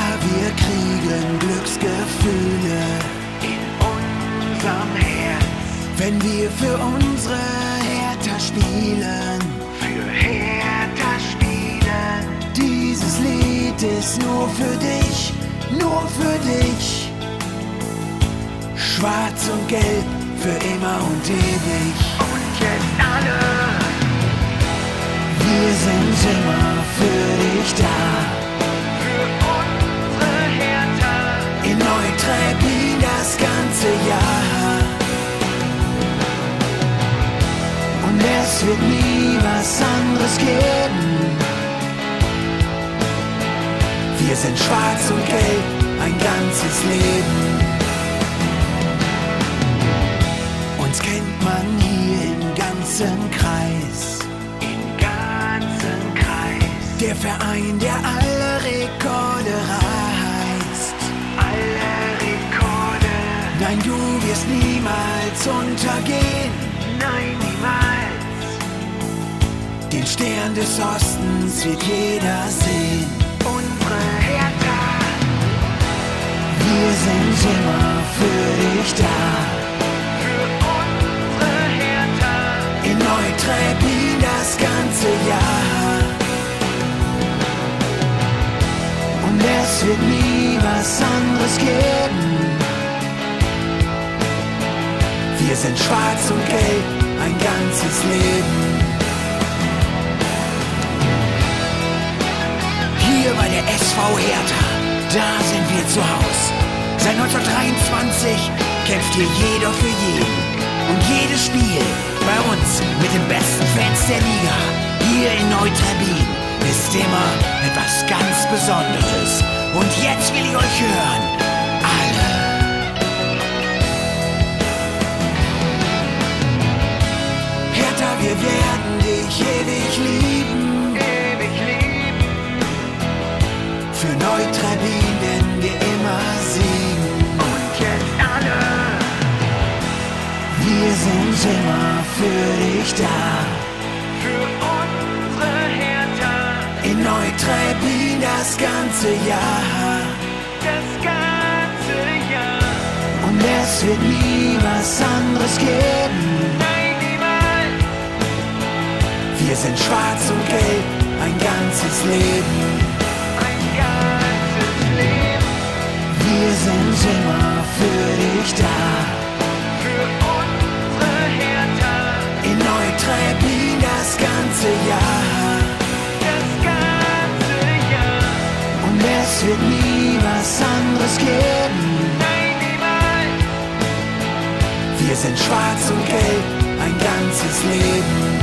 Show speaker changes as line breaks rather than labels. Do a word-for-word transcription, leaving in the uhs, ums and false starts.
wir kriegen Glücksgefühle
in unserem Herz.
wenn wir für unsere Hertha spielen.
Für Hertha spielen.
Dieses Lied ist nur für dich, nur für dich. Schwarz und Gelb für immer und ewig.
Und jetzt alle.
Wir sind immer für dich da.
Für unsere Hertha.
In Neu-Trebbin das ganze Jahr. Und es wird nie was anderes geben. Wir sind schwarz und gelb ein ganzes Leben. Uns kennt man hier im ganzen Kreis.
Im ganzen Kreis.
Der Verein, der alle Rekorde reißt.
Alle Rekorde.
Nein, du wirst niemals untergehen.
Nein, niemals.
Den Stern des Ostens wird jeder sehen.
Unsere Hertha.
Wir sind immer für dich da.
Für unsere Hertha.
In Neu-Trebbin das ganze Jahr. Und es wird nie was anderes geben. Wir sind schwarz und gelb ein ganzes Leben. Hier bei der S V Hertha, da sind wir zu Haus. Seit neunzehnhundertdreiundzwanzig kämpft hier jeder für jeden. Und jedes Spiel bei uns mit den besten Fans der Liga, hier in Neu-Trebbin, ist immer etwas ganz Besonderes. Und jetzt will ich euch hören, alle. Hertha, wir werden dich ewig lieben.
Ewig lieben.
Für Neu-Trebbin werden wir immer siegen.
Und jetzt alle.
Wir sind immer für dich da.
Für unsere Hertha.
In Neu-Trebbin das ganze Jahr.
Das ganze Jahr.
Und es wird nie was anderes geben.
Nein, niemals.
Wir sind schwarz und gelb ein ganzes Leben.
Ein ganzes Leben.
Wir sind immer für dich da.
Für unsere Hertha.
In Neu-Trebbin das ganze Jahr.
Das ganze Jahr.
Und es wird nie was anderes geben.
Nein, niemals.
Wir sind schwarz und gelb ein ganzes Leben.